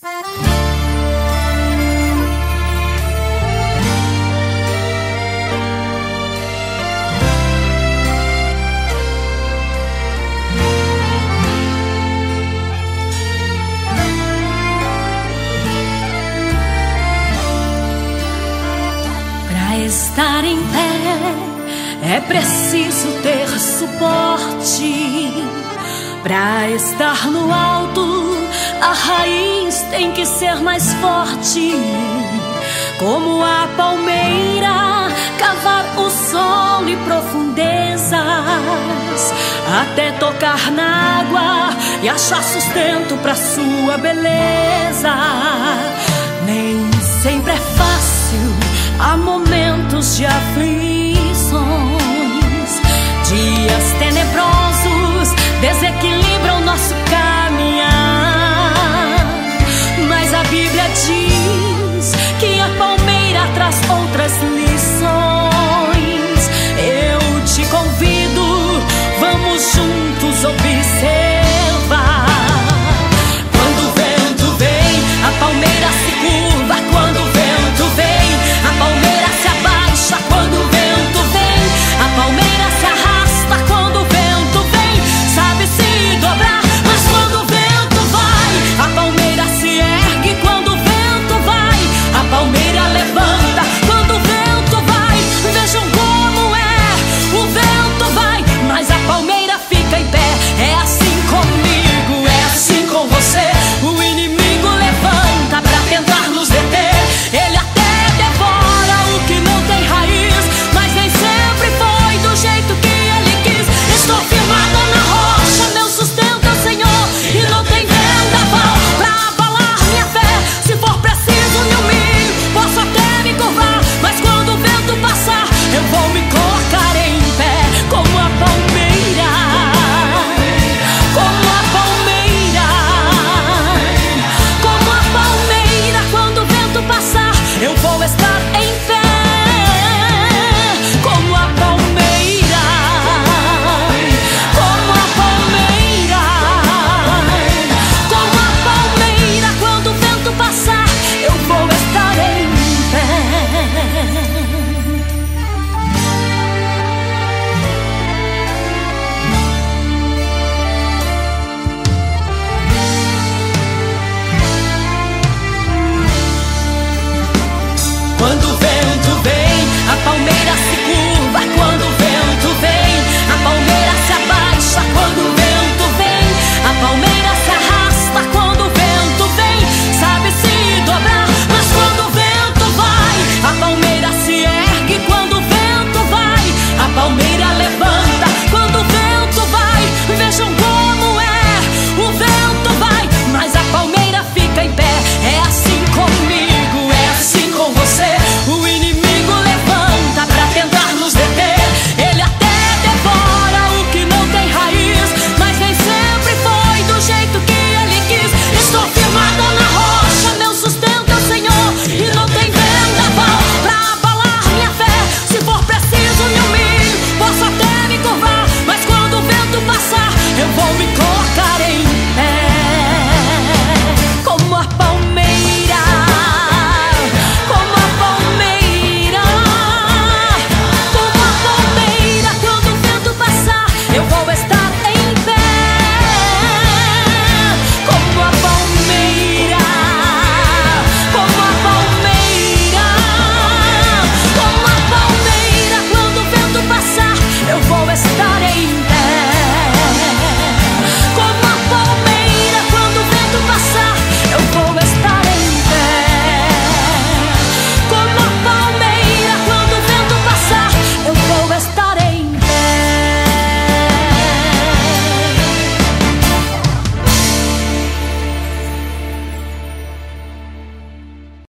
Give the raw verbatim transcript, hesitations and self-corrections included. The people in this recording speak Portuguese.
Estar em pé é preciso ter suporte. Pra estar no alto, a raiz tem que ser mais forte. Como a palmeira, cavar o solo e profundezas, até tocar na água e achar sustento pra sua beleza. Nem sempre é fácil, há momentos de aflições, dias tenebrosos desequilibram nosso